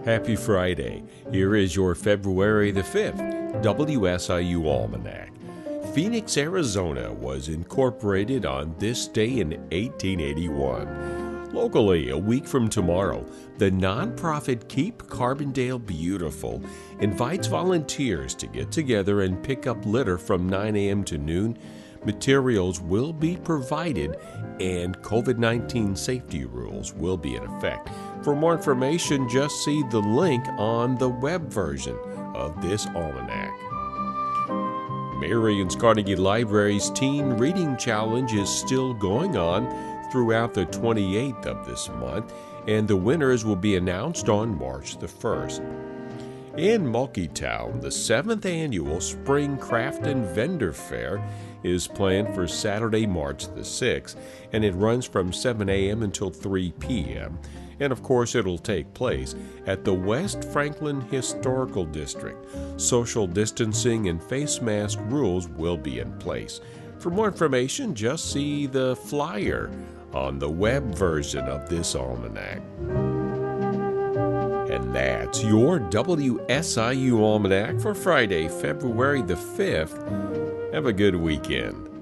Happy Friday. Here is your February the 5th WSIU Almanac. Phoenix, Arizona was incorporated on this day in 1881. Locally, a week from tomorrow, the nonprofit Keep Carbondale Beautiful invites volunteers to get together and pick up litter from 9 a.m. to noon. Materials will be provided and COVID-19 safety rules will be in effect. For more information, just see the link on the web version of this almanac. Marion's Carnegie Library's Teen Reading Challenge is still going on throughout the 28th of this month, and the winners will be announced on March the 1st. In Mulkeytown, the 7th annual Spring Craft and Vendor Fair is planned for Saturday, March the 6th, and it runs from 7 a.m. until 3 p.m. And of course, it'll take place at the West Franklin Historical District. Social distancing and face mask rules will be in place. For more information, just see the flyer on the web version of this almanac. And that's your WSIU Almanac for Friday, February the 5th. Have a good weekend.